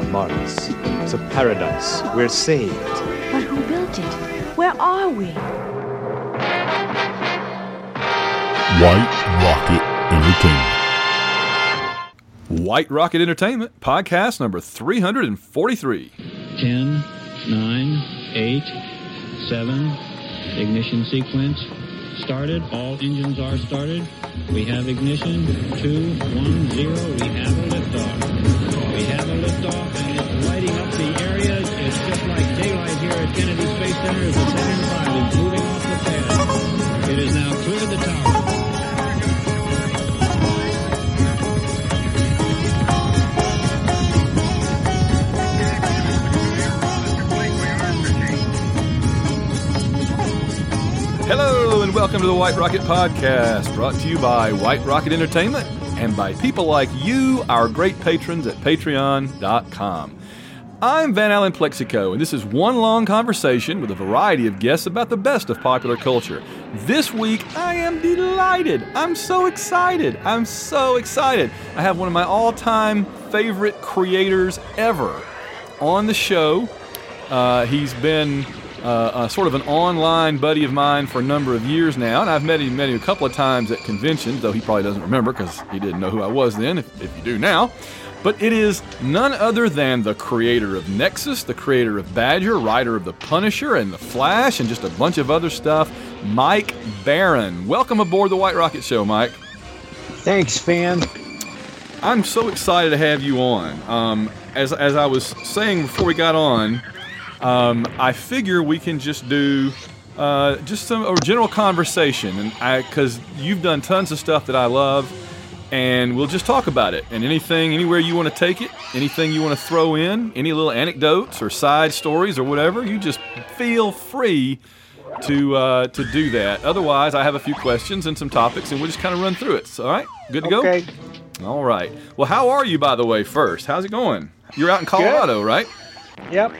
Mars. It's a paradise. We're saved. But who built it? Where are we? White Rocket Entertainment. White Rocket Entertainment, podcast number 343. 10, 9, 8, 7, ignition sequence started. All engines are started. We have ignition. 2, 1, 0. We have a liftoff. We have a liftoff, and it's lighting up the area. It's just like daylight here at Kennedy Space Center as the Saturn V is moving off the pad. It has now cleared the tower. Hello and welcome to the White Rocket Podcast, brought to you by White Rocket Entertainment and by people like you, our great patrons at patreon.com. I'm Van Allen Plexico, and this is one long conversation with a variety of guests about the best of popular culture. This week, I am delighted. I'm so excited. I have one of my all-time favorite creators ever on the show. He's been sort of an online buddy of mine for a number of years now, and I've met him a couple of times at conventions, though he probably doesn't remember because he didn't know who I was then, if you do now. But it is none other than the creator of Nexus, the creator of Badger, writer of The Punisher and The Flash, and just a bunch of other stuff, Mike Baron. Welcome aboard the White Rocket Show, Mike. Thanks, Van. I'm so excited to have you on. As I was saying before we got on, I figure we can just do just a general conversation, and because you've done tons of stuff that I love, and we'll just talk about it. And anywhere you want to take it, anything you want to throw in, any little anecdotes or side stories or whatever, you just feel free to do that. Otherwise, I have a few questions and some topics, and we'll just kind of run through it. So, all right, good to go? Okay. All right. Well, how are you, by the way, first? How's it going? You're out in Colorado, Good. right? Yep.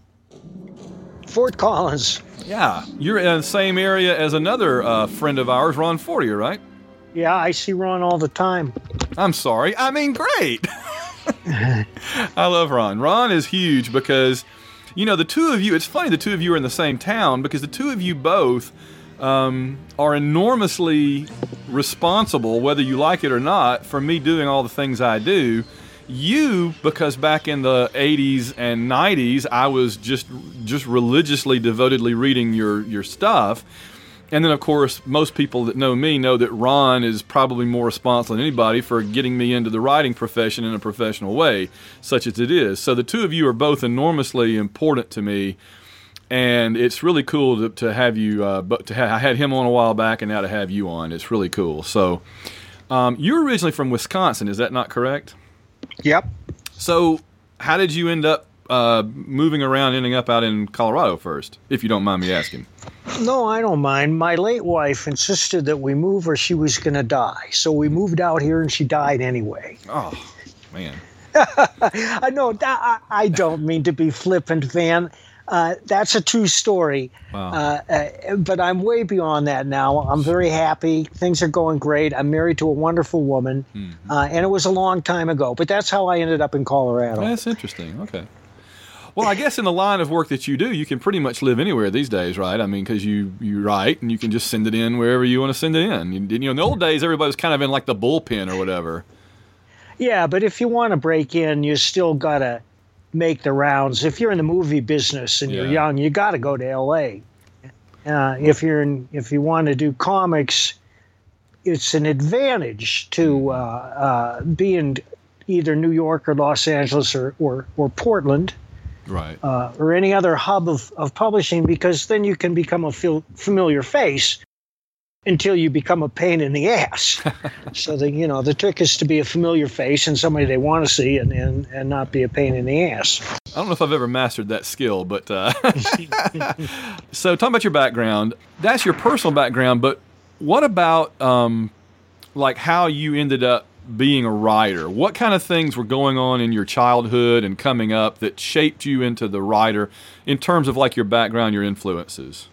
Fort Collins. Yeah, you're in the same area as another friend of ours, Ron Fortier, right? Yeah, I see Ron all the time. I'm sorry. I mean, great. I love Ron. Ron is huge because, you know, the two of you, it's funny the two of you are in the same town because the two of you both are enormously responsible, whether you like it or not, for me doing all the things I do. You, because back in the 80s and 90s, I was just religiously, devotedly reading your stuff. And then, of course, most people that know me know that Ron is probably more responsible than anybody for getting me into the writing profession in a professional way, such as it is. So the two of you are both enormously important to me, and it's really cool to have you. I had him on a while back, and now to have you on, it's really cool. So you're originally from Wisconsin, is that not correct? Yep. So how did you end up moving around, ending up out in Colorado first, if you don't mind me asking? No, I don't mind. My late wife insisted that we move or she was going to die. So we moved out here and she died anyway. Oh, man. I know. I don't mean to be flippant, Van. That's a true story. Wow. But I'm way beyond that now. I'm very happy. Things are going great. I'm married to a wonderful woman. Mm-hmm. And it was a long time ago. But that's how I ended up in Colorado. That's interesting. Okay. Well, I guess in the line of work that you do, you can pretty much live anywhere these days, right? I mean, because you write and you can just send it in wherever you want to send it in. You know, in the old days, everybody was kind of in like the bullpen or whatever. Yeah, but if you want to break in, you still got to make the rounds. If you're in the movie business and you're young, you got to go to L.A. If you want to do comics, it's an advantage to be in either New York or Los Angeles or Portland. Right. Or any other hub of publishing, because then you can become a familiar face until you become a pain in the ass. So the trick is to be a familiar face and somebody they want to see and not be a pain in the ass. I don't know if I've ever mastered that skill, but so talking about your background, that's your personal background, but what about like how you ended up being a writer? What kind of things were going on in your childhood and coming up that shaped you into the writer in terms of like your background, your influences?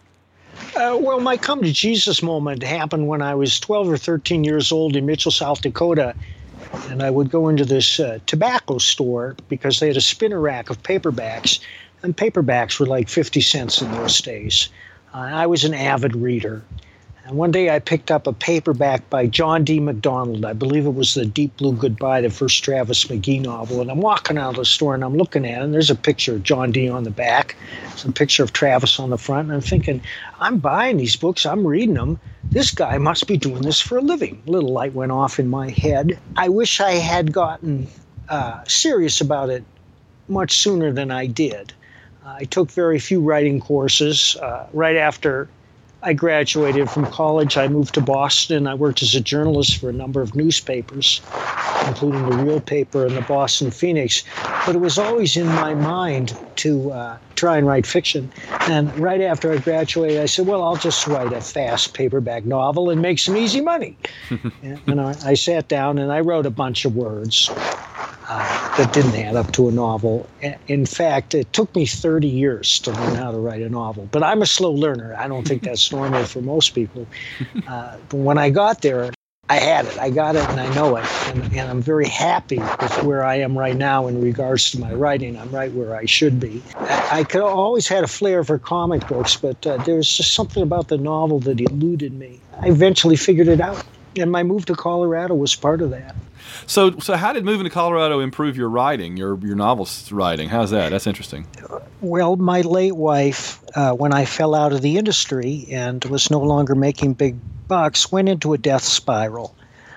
Well, my come to Jesus moment happened when I was 12 or 13 years old in Mitchell, South Dakota. and I would go into this tobacco store because they had a spinner rack of paperbacks, and paperbacks were like 50 cents in those days. I was an avid reader. And one day I picked up a paperback by John D. MacDonald. I believe it was The Deep Blue Goodbye, the first Travis McGee novel. And I'm walking out of the store and I'm looking at it, and there's a picture of John D. on the back, some picture of Travis on the front. And I'm thinking, I'm buying these books, I'm reading them. This guy must be doing this for a living. A little light went off in my head. I wish I had gotten serious about it much sooner than I did. I took very few writing courses. Right after I graduated from college, I moved to Boston. I worked as a journalist for a number of newspapers, including the Real Paper and the Boston Phoenix. But it was always in my mind to try and write fiction. And right after I graduated, I said, well, I'll just write a fast paperback novel and make some easy money. And I sat down and I wrote a bunch of words that didn't add up to a novel. In fact, it took me 30 years to learn how to write a novel. But I'm a slow learner. I don't think that's normal for most people. But when I got there, I had it. I got it, and I know it. And I'm very happy with where I am right now in regards to my writing. I'm right where I should be. I could always had a flair for comic books, but there was just something about the novel that eluded me. I eventually figured it out, and my move to Colorado was part of that. So how did moving to Colorado improve your writing, your novel writing? How's that? That's interesting. Well, my late wife, when I fell out of the industry and was no longer making big bucks, went into a death spiral.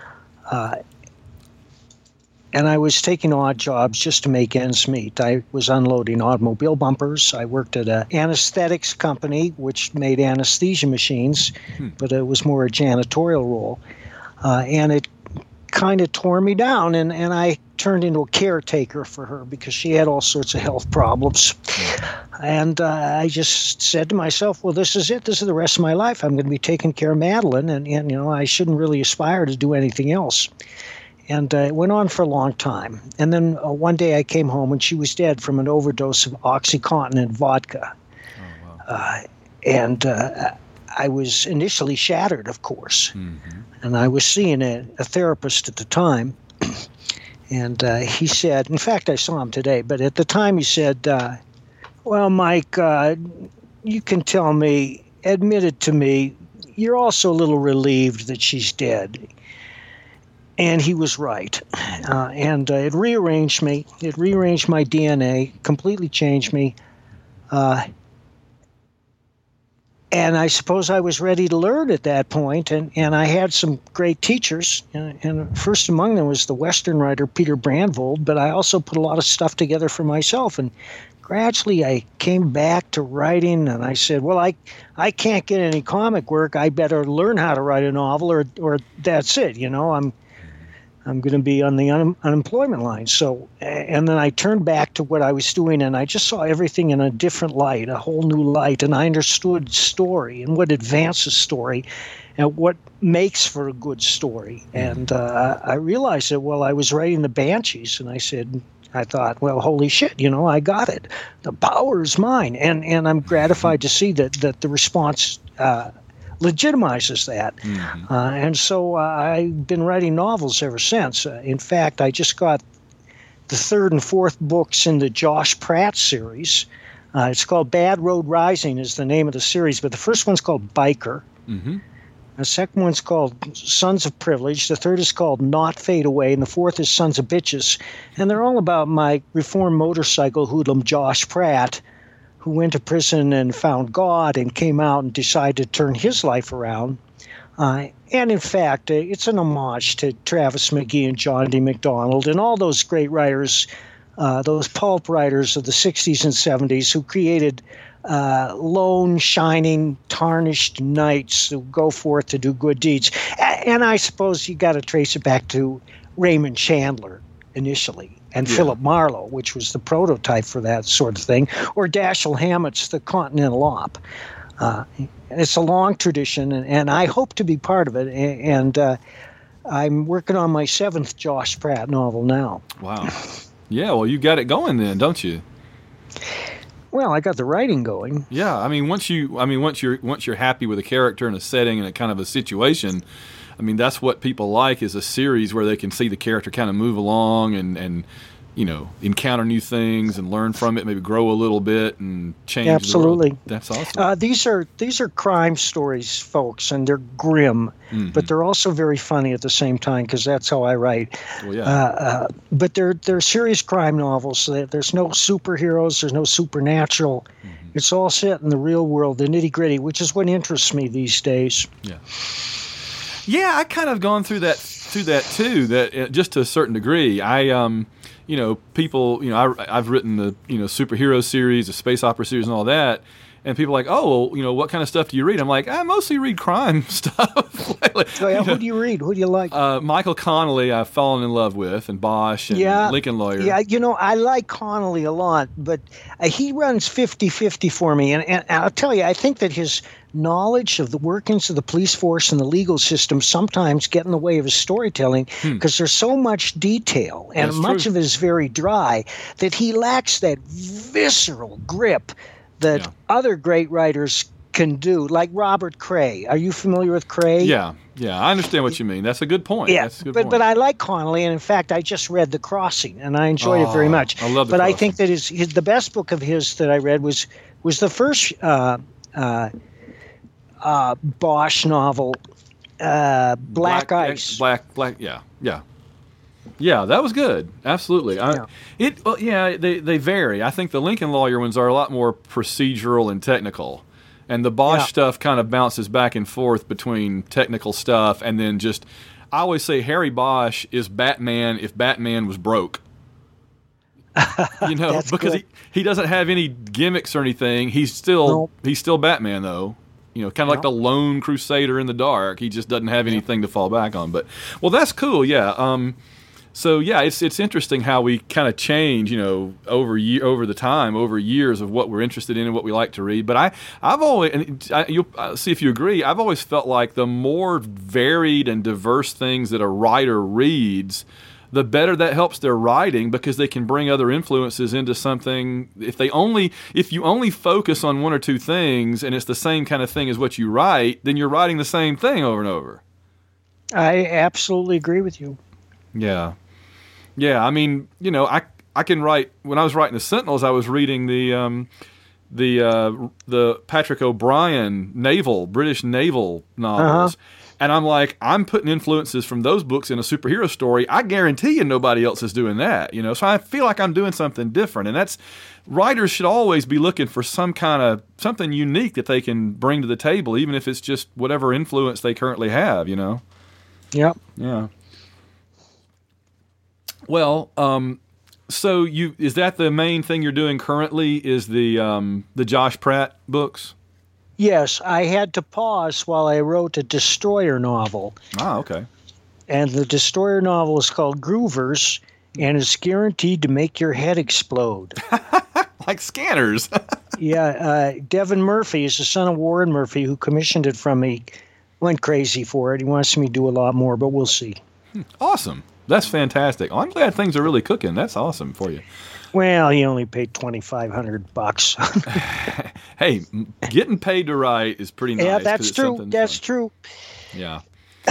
And I was taking odd jobs just to make ends meet. I was unloading automobile bumpers. I worked at an anesthetics company, which made anesthesia machines, but it was more a janitorial role. And it kind of tore me down, and I turned into a caretaker for her because she had all sorts of health problems. And I just said to myself, well, this is it. This is the rest of my life. I'm going to be taking care of Madeline, and you know, I shouldn't really aspire to do anything else. And it went on for a long time. And then one day I came home, and she was dead from an overdose of OxyContin and vodka. Oh, wow. And I was initially shattered, of course. Mm-hmm. And I was seeing a therapist at the time. And he said, in fact, I saw him today, but at the time he said, well, Mike, you can tell me, admit it to me, you're also a little relieved that she's dead. And he was right. And it rearranged me. It rearranged my DNA, completely changed me. And I suppose I was ready to learn at that point, and I had some great teachers, and first among them was the Western writer Peter Brandvold, but I also put a lot of stuff together for myself, and gradually I came back to writing, and I said, well, I can't get any comic work, I better learn how to write a novel, or that's it, you know, I'm going to be on the unemployment line. So, and then I turned back to what I was doing, and I just saw everything in a different light, a whole new light, and I understood story and what advances story and what makes for a good story. And I realized that while I was writing the Banshees, and I thought, well, holy shit, you know, I got it. The power is mine. And I'm gratified to see that the response legitimizes that. Mm-hmm. And so I've been writing novels ever since. In fact, I just got the third and fourth books in the Josh Pratt series. It's called Bad Road Rising is the name of the series, but the first one's called Biker. Mm-hmm. The second one's called Sons of Privilege. The third is called Not Fade Away, and the fourth is Sons of Bitches. And they're all about my reformed motorcycle hoodlum Josh Pratt, who went to prison and found God and came out and decided to turn his life around. And in fact, it's an homage to Travis McGee and John D. MacDonald and all those great writers, those pulp writers of the 60s and 70s who created lone, shining, tarnished knights who go forth to do good deeds. And I suppose you got to trace it back to Raymond Chandler initially. And Philip Marlowe, which was the prototype for that sort of thing, or Dashiell Hammett's The Continental Op. It's a long tradition, and I hope to be part of it. And I'm working on my 7th Josh Pratt novel now. Wow. Yeah, well, you got it going then, don't you? Well, I got the writing going. Yeah, I mean, once you're happy with a character and a setting and a kind of a situation, I mean, that's what people like, is a series where they can see the character kind of move along and encounter new things and learn from it, maybe grow a little bit and change. Absolutely. The world. That's awesome. These are crime stories, folks, and they're grim, but they're also very funny at the same time, because that's how I write. Well, yeah. But they're serious crime novels. There's no superheroes. There's no supernatural. It's all set in the real world, the nitty-gritty, which is what interests me these days. Yeah. Yeah, I kind of gone through that too. That just to a certain degree, I've written the superhero series, the space opera series, and all that. And people are like, oh, well, what kind of stuff do you read? I'm like, I mostly read crime stuff. Who do you read? Who do you like? Michael Connelly, I've fallen in love with, and Bosch, and Lincoln Lawyer. Yeah, I like Connelly a lot, but he runs 50-50 for me. And I'll tell you, I think that his knowledge of the workings of the police force and the legal system sometimes get in the way of his storytelling, because there's so much detail, and much of it is very dry, that he lacks that visceral grip that other great writers can do, like Robert Cray. Are you familiar with Cray? Yeah, I understand what you mean. That's a good point. Yeah, That's a good point. But I like Connelly, and in fact, I just read The Crossing, and I enjoyed it very much. I love The But Crossing. I think that the best book of his that I read was the first Bosch novel, Black Ice. Black, yeah. Yeah, that was good. Absolutely. They vary. I think the Lincoln Lawyer ones are a lot more procedural and technical. And the Bosch stuff kind of bounces back and forth between technical stuff and then just, I always say Harry Bosch is Batman if Batman was broke. Because he doesn't have any gimmicks or anything. He's still Batman, though. Kind of like the lone crusader in the dark. He just doesn't have anything to fall back on. But, well, that's cool, yeah. It's interesting how we kind of change, over years of what we're interested in and what we like to read. But I've always, and you'll see if you agree, I've always felt like the more varied and diverse things that a writer reads, the better that helps their writing, because they can bring other influences into something. If you only focus on one or two things and it's the same kind of thing as what you write, then you're writing the same thing over and over. I absolutely agree with you. Yeah. I mean, I can write. When I was writing the Sentinels, I was reading the Patrick O'Brian British naval novels. And I'm like, I'm putting influences from those books in a superhero story. I guarantee you nobody else is doing that, So I feel like I'm doing something different. And writers should always be looking for something unique that they can bring to the table, even if it's just whatever influence they currently have, Yep. Yeah. Well, so is that the main thing you're doing currently? Is the Josh Pratt books? Yes, I had to pause while I wrote a Destroyer novel. Ah, okay. And the Destroyer novel is called Groovers, and it's guaranteed to make your head explode. Like Scanners. Yeah, Devin Murphy is the son of Warren Murphy, who commissioned it from me. Went crazy for it. He wants me to do a lot more, but we'll see. Awesome. That's fantastic. I'm glad things are really cooking. That's awesome for you. Well, he only paid $2,500. Hey, getting paid to write is pretty nice. Yeah, that's true. That's true. Yeah.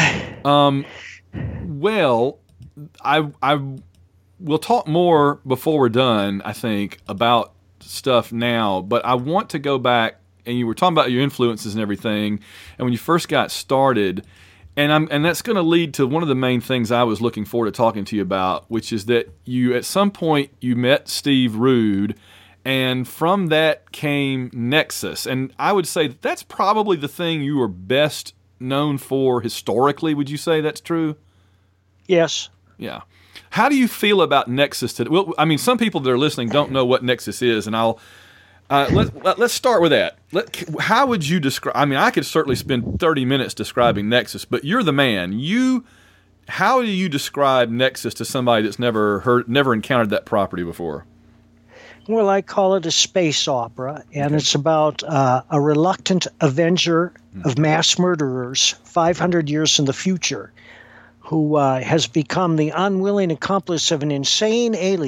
Well, I will talk more before we're done, I think, about stuff now. But I want to go back, and you were talking about your influences and everything, and when you first got started. And that's going to lead to one of the main things I was looking forward to talking to you about, which is that at some point you met Steve Rude, and from that came Nexus. And I would say that's probably the thing you were best known for historically. Would you say that's true? Yes. Yeah. How do you feel about Nexus today? Well, I mean, some people that are listening don't know what Nexus is, and let's start with that. How would you describe? I mean, I could certainly spend 30 minutes describing Nexus, but you're the man. How do you describe Nexus to somebody that's never encountered that property before? Well, I call it a space opera, and it's about a reluctant avenger of mass murderers 500 years in the future, who has become the unwilling accomplice of an insane alien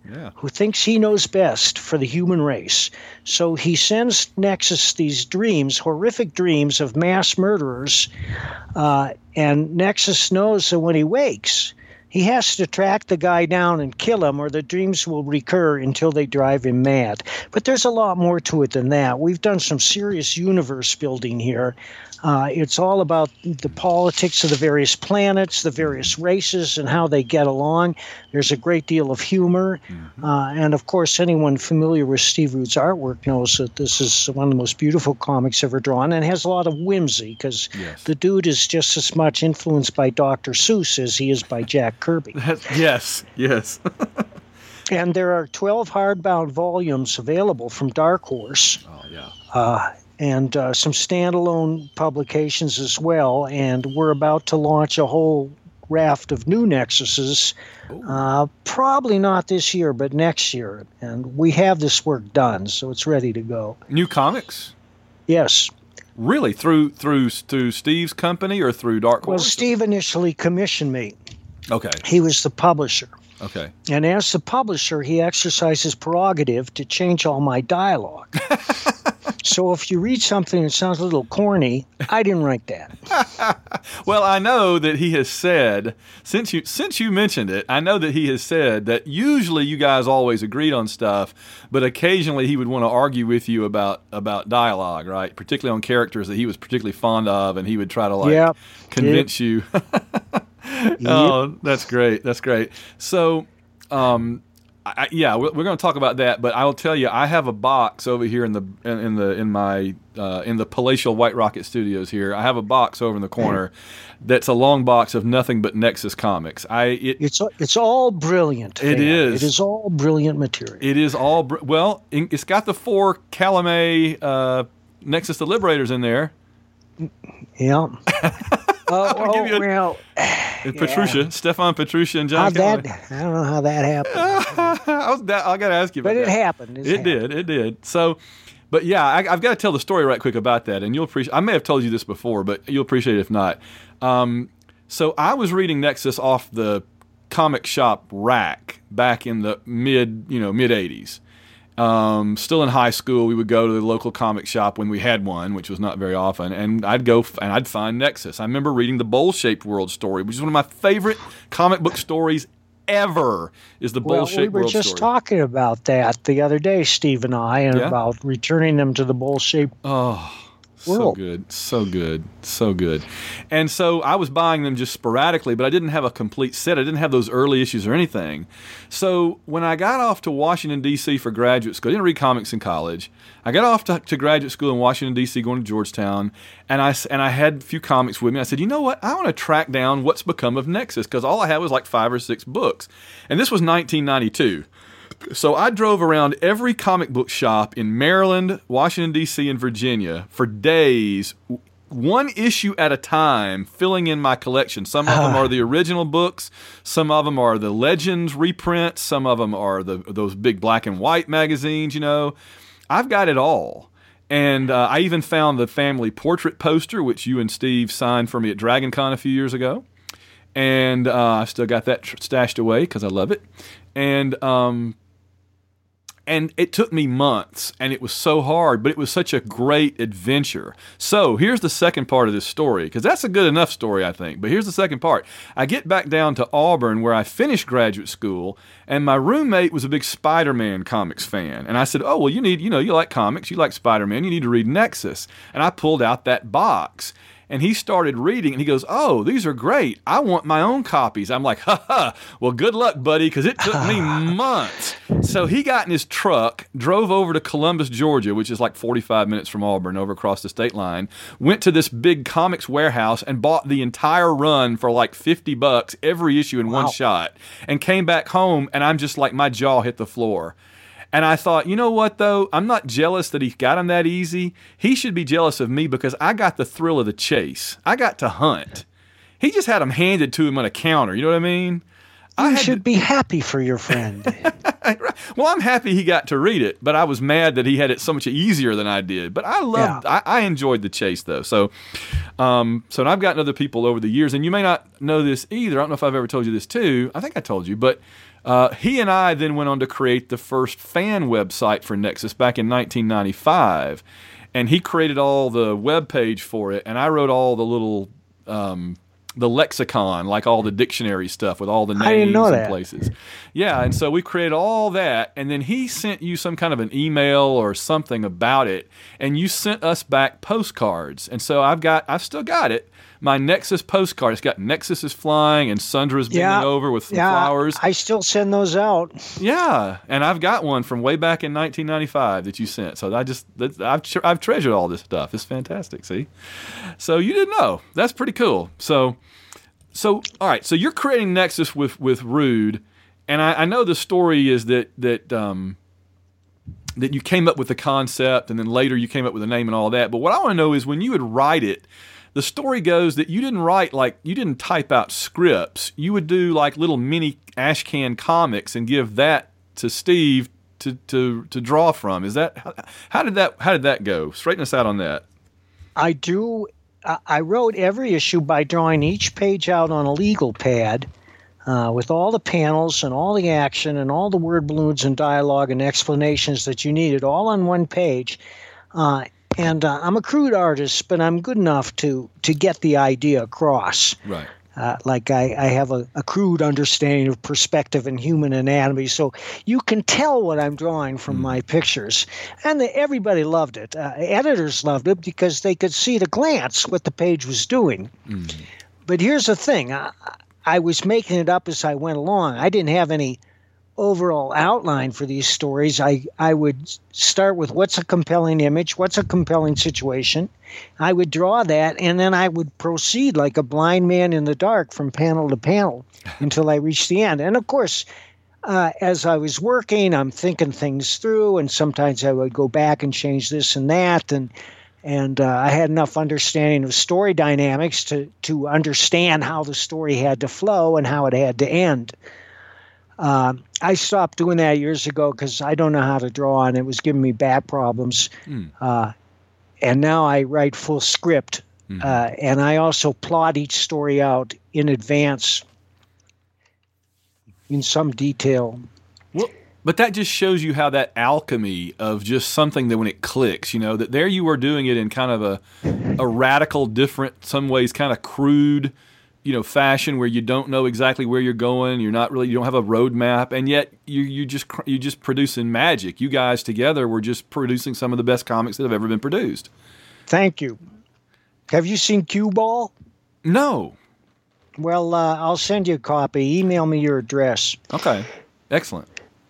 who thinks he knows best for the human race. So he sends Nexus these dreams, horrific dreams of mass murderers, and Nexus knows that when he wakes, he has to track the guy down and kill him, or the dreams will recur until they drive him mad. But there's a lot more to it than that. We've done some serious universe building here. It's all about the politics of the various planets, the various races, and how they get along. There's a great deal of humor. And, of course, anyone familiar with Steve Rude's artwork knows that this is one of the most beautiful comics ever drawn, and has a lot of whimsy, because the dude is just as much influenced by Dr. Seuss as he is by Jack Kirby. Yes. And there are 12 hardbound volumes available from Dark Horse. And some standalone publications as well. And we're about to launch a whole raft of new Nexuses, probably not this year, but next year. And we have this work done, so it's ready to go. New comics? Yes. Really? Through Steve's company or through Dark Horse? Well, Steve initially commissioned me. Okay. He was the publisher. Okay. And as the publisher, he exercises prerogative to change all my dialogue. So if you read something that sounds a little corny, I didn't write that. Well, I know that he has said, since you mentioned it, I know that he has said that usually you guys always agreed on stuff, but occasionally he would want to argue with you about dialogue, right? Particularly on characters that he was particularly fond of, and he would try to convince you. Oh, that's great. That's great. So, we're going to talk about that, but I'll tell you, I have a box over here in the palatial White Rocket Studios here. I have a box over in the corner that's a long box of nothing but Nexus comics. It's all brilliant. It is. It is all brilliant material. It is all it's got the 4 Calumet Nexus the Liberators in there. Yeah. Petruccia, Stefan Petruccia, and John Calumet. I don't know how that happened. I got to ask you about that. But it happened. It did. So, but yeah, I've got to tell the story right quick about that, and you'll appreciate. I may have told you this before, but you'll appreciate it if not. So I was reading Nexus off the comic shop rack back in the mid 80s. Still in high school, we would go to the local comic shop when we had one, which was not very often, and I'd go and I'd find Nexus. I remember reading the Bowl-Shaped World story, which is one of my favorite comic book stories ever, is the Bowl-Shaped World story. We were just talking about that the other day, Steve and I, and about returning them to the Bowl-Shaped world. So good. And so I was buying them just sporadically, but I didn't have a complete set. I didn't have those early issues or anything. So when I got off to Washington, D.C. for graduate school, I didn't read comics in college. I got off to graduate school in Washington, D.C., going to Georgetown, and I had a few comics with me. I said, you know what? I want to track down what's become of Nexus, because all I had was like 5 or 6 books. And this was 1992. So I drove around every comic book shop in Maryland, Washington, D.C., and Virginia for days, one issue at a time, filling in my collection. Some of them are the original books. Some of them are the Legends reprints. Some of them are those big black and white magazines, I've got it all. And I even found the family portrait poster, which you and Steve signed for me at Dragon Con a few years ago. And I still got that stashed away because I love it. And it took me months, and it was so hard, but it was such a great adventure. So here's the second part of this story, because that's a good enough story, I think. But here's the second part. I get back down to Auburn, where I finished graduate school, and my roommate was a big Spider-Man comics fan. And I said, oh, well, you like comics, you like Spider-Man, you need to read Nexus. And I pulled out that box. And he started reading, and he goes, oh, these are great. I want my own copies. I'm like, well, good luck, buddy, because it took me months. So he got in his truck, drove over to Columbus, Georgia, which is like 45 minutes from Auburn, over across the state line, went to this big comics warehouse and bought the entire run for like $50, every issue in one shot, and came back home, and I'm just like, my jaw hit the floor. And I thought, you know what, though? I'm not jealous that he got him that easy. He should be jealous of me because I got the thrill of the chase. I got to hunt. He just had them handed to him on a counter. You know what I mean? You should be happy for your friend. Well, I'm happy he got to read it, but I was mad that he had it so much easier than I did. But I loved, I enjoyed the chase though. So I've gotten other people over the years, and you may not know this either. I don't know if I've ever told you this too. I think I told you, but he and I then went on to create the first fan website for Nexus back in 1995, and he created all the web page for it, and I wrote all the little the lexicon, like all the dictionary stuff with all the names and places. Yeah, and so we created all that, and then he sent you some kind of an email or something about it, and you sent us back postcards. And so I've still got it. My Nexus postcard. It's got Nexus is flying and Sundra's bending over with some flowers. I still send those out. Yeah, and I've got one from way back in 1995 that you sent. So I've treasured all this stuff. It's fantastic. See, so you didn't know. That's pretty cool. So all right. So you're creating Nexus with Rude, and I know the story is that you came up with the concept, and then later you came up with the name and all that. But what I want to know is when you would write it. The story goes that you didn't type out scripts. You would do like little mini ashcan comics and give that to Steve to draw from. Is that how did that go? Straighten us out on that. I wrote every issue by drawing each page out on a legal pad with all the panels and all the action and all the word balloons and dialogue and explanations that you needed all on one page. And I'm a crude artist, but I'm good enough to get the idea across. Right. Like I have a crude understanding of perspective and human anatomy, so you can tell what I'm drawing from my pictures. And everybody loved it. Editors loved it because they could see at a glance what the page was doing. But here's the thing. I was making it up as I went along. I didn't have any overall outline for these stories. I would start with what's a compelling image, what's a compelling situation. I would draw that, and then I would proceed like a blind man in the dark from panel to panel until I reached the end. And of course, as I was working, I'm thinking things through, and sometimes I would go back and change this and that, and I had enough understanding of story dynamics to understand how the story had to flow and how it had to end. I stopped doing that years ago because I don't know how to draw, and it was giving me back problems. And now I write full script, and I also plot each story out in advance in some detail. Well, but that just shows you how that alchemy of just something that when it clicks, that there you are doing it in kind of a radical, different, some ways kind of crude, fashion where you don't know exactly where you're going. You don't have a roadmap, and yet you just producing magic. You guys together were just producing some of the best comics that have ever been produced. Thank you. Have you seen Cue Ball? No. Well, I'll send you a copy. Email me your address. Okay. Excellent.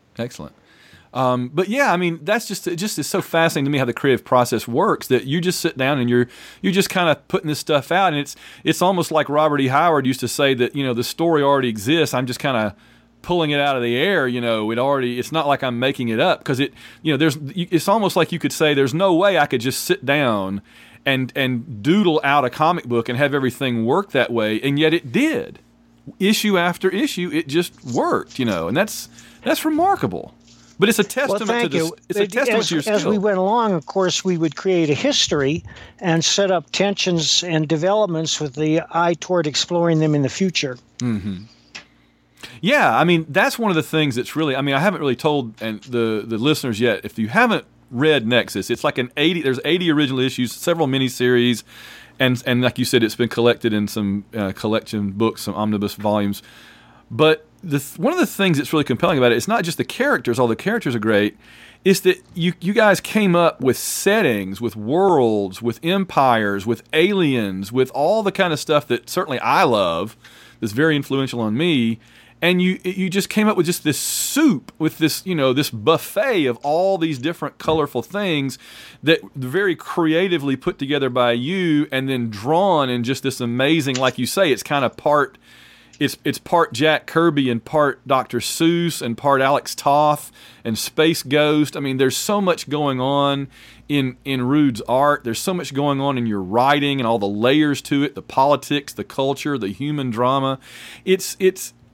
But yeah, I mean, that's it just is so fascinating to me how the creative process works, that you just sit down and you're just kind of putting this stuff out, and it's almost like Robert E. Howard used to say that, the story already exists. I'm just kind of pulling it out of the air. It's not like I'm making it up, because it's almost like you could say there's no way I could just sit down and doodle out a comic book and have everything work that way, and yet it did. Issue after issue, it just worked, and that's remarkable. But it's a testament to this. It's a testament to your skill. As we went along, of course, we would create a history and set up tensions and developments with the eye toward exploring them in the future. Mm-hmm. Yeah, I mean, that's one of the things that's really. I mean, I haven't really told the listeners yet. If you haven't read Nexus, it's like there's 80 original issues, several miniseries, and like you said, it's been collected in some collection books, some omnibus volumes. But one of the things that's really compelling about it is not just the characters, all the characters are great, is that you guys came up with settings, with worlds, with empires, with aliens, with all the kind of stuff that certainly I love, that's very influential on me, and you just came up with just this soup, with this, this buffet of all these different colorful things that very creatively put together by you and then drawn in just this amazing, like you say, it's kind of part... It's part Jack Kirby and part Dr. Seuss and part Alex Toth and Space Ghost. I mean, there's so much going on in Rude's art. There's so much going on in your writing and all the layers to it, the politics, the culture, the human drama. It's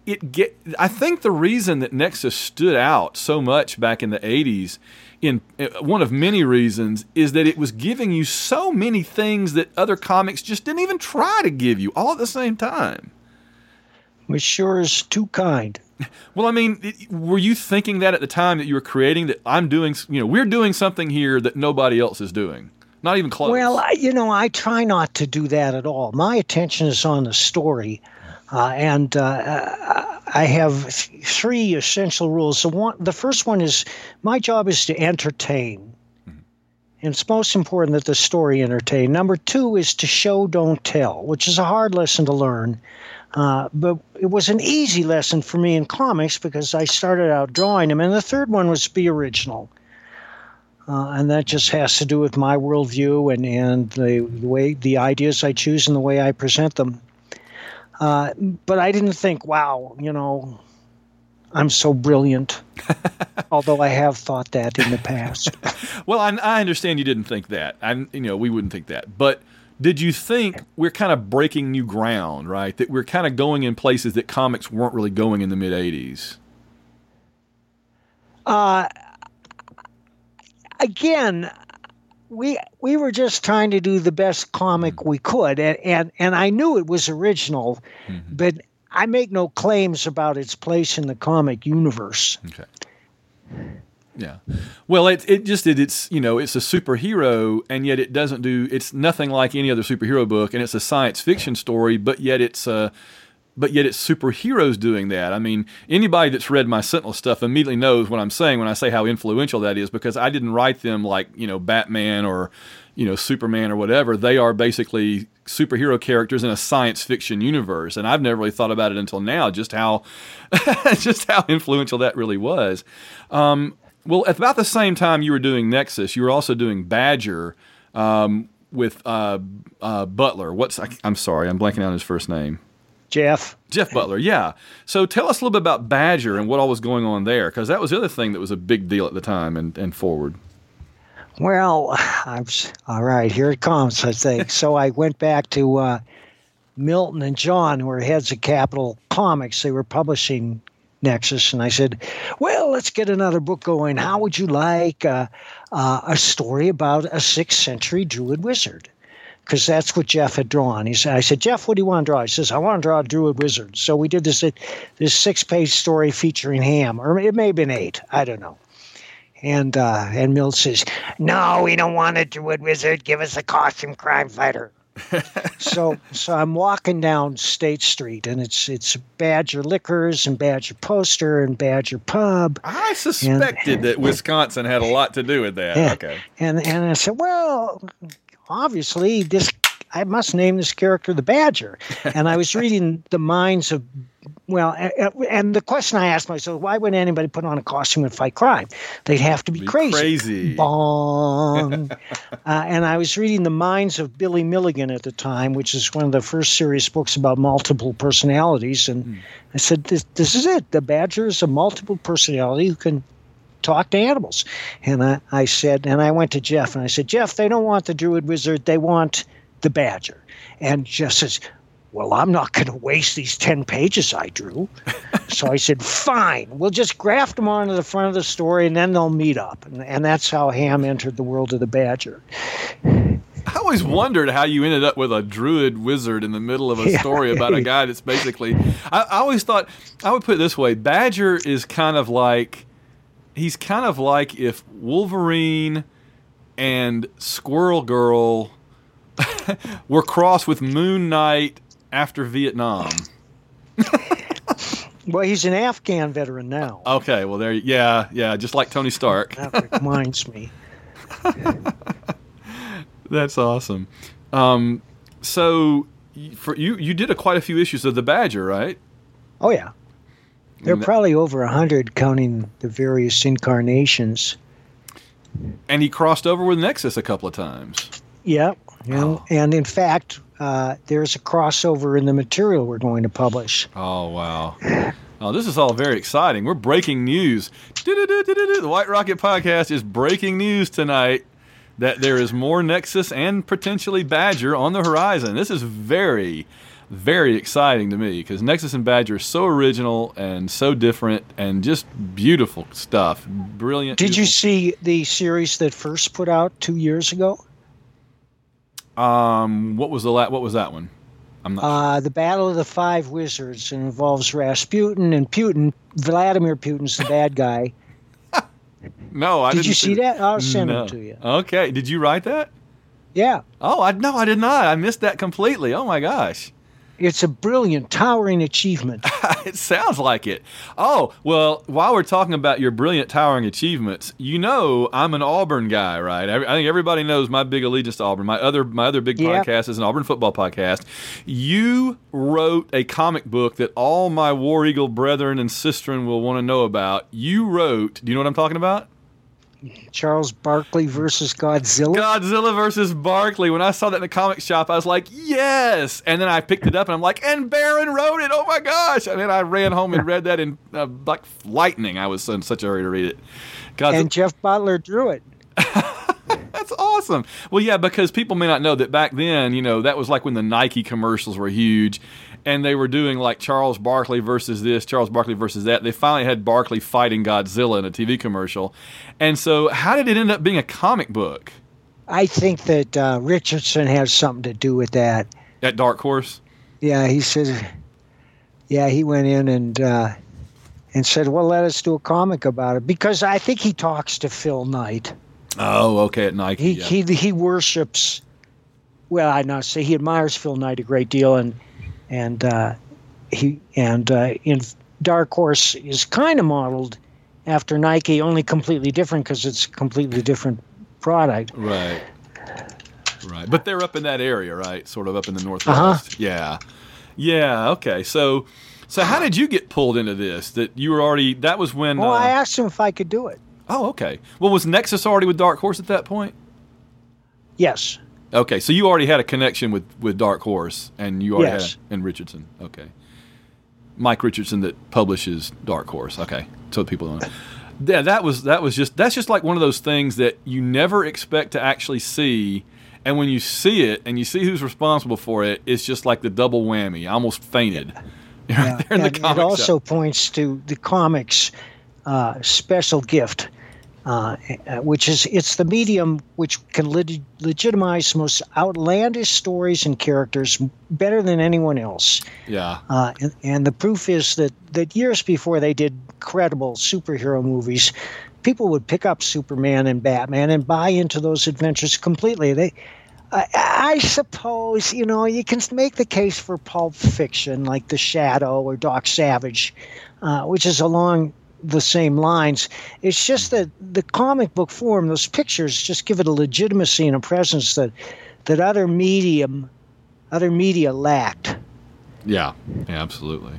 I think the reason that Nexus stood out so much back in the 80s, in one of many reasons, is that it was giving you so many things that other comics just didn't even try to give you all at the same time. Which sure is too kind. Well, I mean, were you thinking that at the time that you were creating that we're doing something here that nobody else is doing? Not even close. Well, I try not to do that at all. My attention is on the story. And I have three essential rules. The first one is my job is to entertain. Mm-hmm. And it's most important that the story entertain. Number two is to show, don't tell, which is a hard lesson to learn. But it was an easy lesson for me in comics because I started out drawing them. And the third one was be original. And that just has to do with my worldview and the ideas I choose and the way I present them. But I didn't think, wow, I'm so brilliant, although I have thought that in the past. Well, I understand you didn't think that. We wouldn't think that. But did you think we're kind of breaking new ground, right? That we're kind of going in places that comics weren't really going in the mid-'80s? Again, we were just trying to do the best comic we could, and I knew it was original, mm-hmm. but I make no claims about its place in the comic universe. Okay. Yeah. Well, it's a superhero, and yet it's nothing like any other superhero book, and it's a science fiction story, but yet it's superheroes doing that. I mean, anybody that's read my Sentinel stuff immediately knows what I'm saying when I say how influential that is, because I didn't write them like, Batman or, Superman or whatever. They are basically superhero characters in a science fiction universe. And I've never really thought about it until now, just how influential that really was. Well, at about the same time you were doing Nexus, you were also doing Badger with Butler. I'm sorry, I'm blanking on his first name. Jeff Butler, yeah. So tell us a little bit about Badger and what all was going on there, because that was the other thing that was a big deal at the time and forward. Well, all right, here it comes, I think. So I went back to Milton and John, who were heads of Capital Comics. They were publishing Nexus, and I said, well, let's get another book going. How would you like a story about a 6th century druid wizard? Because that's what Jeff had drawn. I said, Jeff, what do you want to draw? He says, I want to draw a druid wizard. So we did this 6-page story featuring Ham, or it may have been 8. I don't know. And Milt says, no, we don't want a druid wizard. Give us a costume crime fighter. So I'm walking down State Street, and it's Badger Liquors and Badger Poster and Badger Pub. I suspected that Wisconsin had a lot to do with that. Yeah. Okay. And I said, well, obviously, I must name this character the Badger. And I was reading the minds of, and the question I asked myself, why would anybody put on a costume and fight crime? They'd have to be crazy. Bong. And I was reading the minds of Billy Milligan at the time, which is one of the first serious books about multiple personalities. And I said, this is it. The Badger is a multiple personality who can talk to animals. And I said, and I went to Jeff, and I said, Jeff, they don't want the druid wizard, they want the Badger. And Jeff says, well, I'm not going to waste these 10 pages I drew. So I said, fine, we'll just graft them onto the front of the story, and then they'll meet up. And that's how Ham entered the world of the Badger. I always wondered how you ended up with a druid wizard in the middle of a story about a guy that's basically, I always thought, I would put it this way, Badger is kind of like, he's kind of like if Wolverine and Squirrel Girl were crossed with Moon Knight after Vietnam. Well, he's an Afghan veteran now. Okay, well, yeah, just like Tony Stark. That reminds me. That's awesome. So, for you did quite a few issues of the Badger, right? Oh, yeah. There are probably over 100 counting the various incarnations. And he crossed over with Nexus a couple of times. Yeah. And in fact, there's a crossover in the material we're going to publish. Oh, wow. Oh, this is all very exciting. We're breaking news. The White Rocket Podcast is breaking news tonight that there is more Nexus and potentially Badger on the horizon. This is very, very exciting to me because Nexus and Badger are so original and so different and just beautiful stuff. Brilliant. Did you beautiful. see the series that first put out 2 years ago? What was that one? I'm not The Battle of the Five Wizards. It involves Rasputin and Putin. Vladimir Putin's the bad guy. No, I didn't. Did you see that? I'll send No. it to you. Okay. Did you write that? Yeah. Oh, I did not. I missed that completely. Oh my gosh. It's a brilliant, towering achievement. It sounds like it. Oh, well, while we're talking about your brilliant, towering achievements, you know I'm an Auburn guy, right? I think everybody knows my big allegiance to Auburn. My other big podcast is an Auburn football podcast. You wrote a comic book that all my War Eagle brethren and sistren will want to know about. You wrote, do you know what I'm talking about? Charles Barkley versus Godzilla. Godzilla versus Barkley. When I saw that in the comic shop, I was like, yes! And then I picked it up and I'm like, and Barron wrote it! Oh my gosh! And then I ran home and read that in like lightning. I was in such a hurry to read it. And Jeff Butler drew it. That's awesome. Well, yeah, because people may not know that back then, that was like when the Nike commercials were huge. And they were doing like Charles Barkley versus this, Charles Barkley versus that. They finally had Barkley fighting Godzilla in a TV commercial. And so how did it end up being a comic book? I think that Richardson has something to do with that. At Dark Horse? Yeah, he said, he went in and said, well, let us do a comic about it. Because I think he talks to Phil Knight. Oh, okay, at Nike. He worships, well, I'd not say he admires Phil Knight a great deal, and in Dark Horse is kind of modeled after Nike, only completely different because it's a completely different product. Right. But they're up in that area, right? Sort of up in the Northwest. Yeah. Okay. So how did you get pulled into this? That was when. Well, I asked him if I could do it. Oh, okay. Well, was Nexus already with Dark Horse at that point? Yes. Okay, so you already had a connection with Dark Horse, and you already had and Richardson. Okay, Mike Richardson that publishes Dark Horse. Okay, so people don't know. Yeah, that's just like one of those things that you never expect to actually see, and when you see it and you see who's responsible for it, it's just like the double whammy. I almost fainted. Yeah. There in the comic it also shop. points to the comics' special gift. Which is it's the medium which can legitimize the most outlandish stories and characters better than anyone else. Yeah. And the proof is that years before they did credible superhero movies, people would pick up Superman and Batman and buy into those adventures completely. I suppose, you can make the case for Pulp Fiction like The Shadow or Doc Savage, which is along the same lines. It's just that the comic book form, those pictures, just give it a legitimacy and a presence that other media lacked. Yeah, absolutely.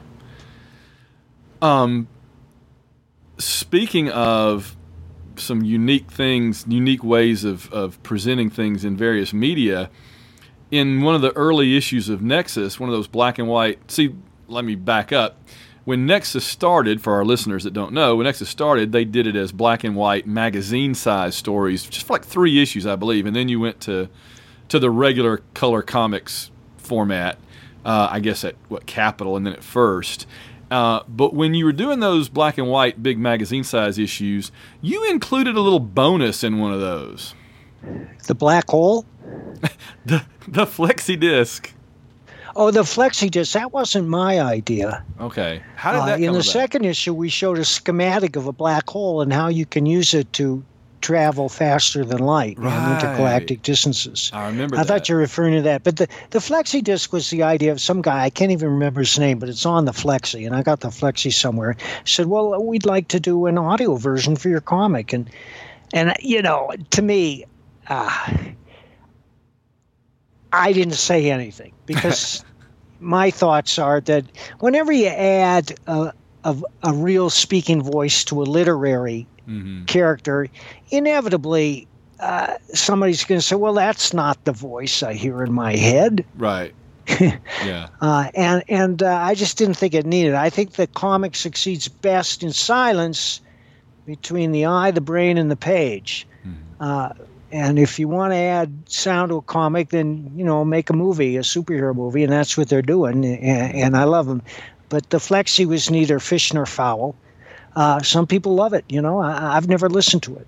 Speaking of some unique ways of presenting things in various media, in one of the early issues of Nexus, one of those black and white. See, let me back up. When Nexus started, for our listeners that don't know, when Nexus started, they did it as black and white magazine-sized stories, just for like 3 issues, I believe, and then you went to the regular color comics format, I guess at Capital and then at First. But when you were doing those black and white big magazine-sized issues, you included a little bonus in one of those. The black hole? the flexi disc. Oh, the flexi disc, that wasn't my idea. Okay. How did that come in the about? second issue, we showed a schematic of a black hole and how you can use it to travel faster than light in intergalactic distances. I remember I thought you were referring to that. But the flexi disc was the idea of some guy, I can't even remember his name, but it's on the flexi, and I got the flexi somewhere. He said, well, we'd like to do an audio version for your comic. And to me, I didn't say anything because my thoughts are that whenever you add a real speaking voice to a literary character, inevitably somebody's going to say, well, that's not the voice I hear in my head. Right. Yeah. And I just didn't think it needed. I think the comic succeeds best in silence between the eye, the brain, and the page. And if you want to add sound to a comic, then, make a movie, a superhero movie, and that's what they're doing, and I love them. But the Flexi was neither fish nor fowl. Some people love it, I've never listened to it.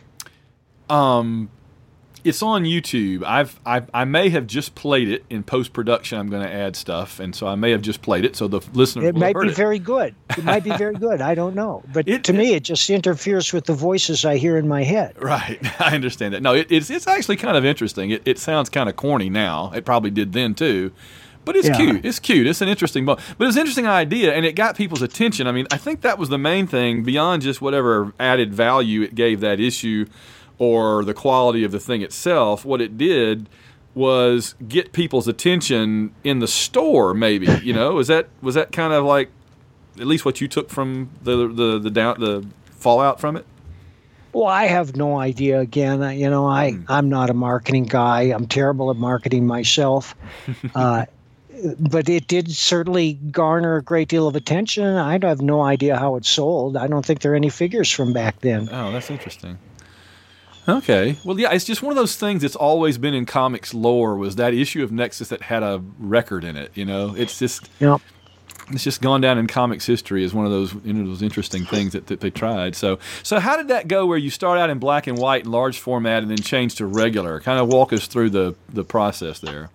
It's on YouTube. I may have just played it in post-production. I'm going to add stuff, and so I may have just played it, so the listeners it will might have heard be very good. It might be very good. I don't know. But to me, it just interferes with the voices I hear in my head. Right. I understand that. No, it's actually kind of interesting. It sounds kind of corny now. It probably did then, too. But it's cute. It's cute. It's an interesting book. But it's an interesting idea, and it got people's attention. I mean, I think that was the main thing, beyond just whatever added value it gave that issue or the quality of the thing itself. What it did was get people's attention in the store, maybe. Was that kind of like at least what you took from the fallout from it? Well, I have no idea. Again, I'm not a marketing guy. I'm terrible at marketing myself. But it did certainly garner a great deal of attention. I have no idea how it sold. I don't think there are any figures from back then. Oh, that's interesting. Okay. Well, yeah, it's just one of those things that's always been in comics lore, was that issue of Nexus that had a record in it, It's just it's just gone down in comics history as one of those those interesting things that they tried. So how did that go, where you start out in black and white and large format and then change to regular? Kind of walk us through the process there.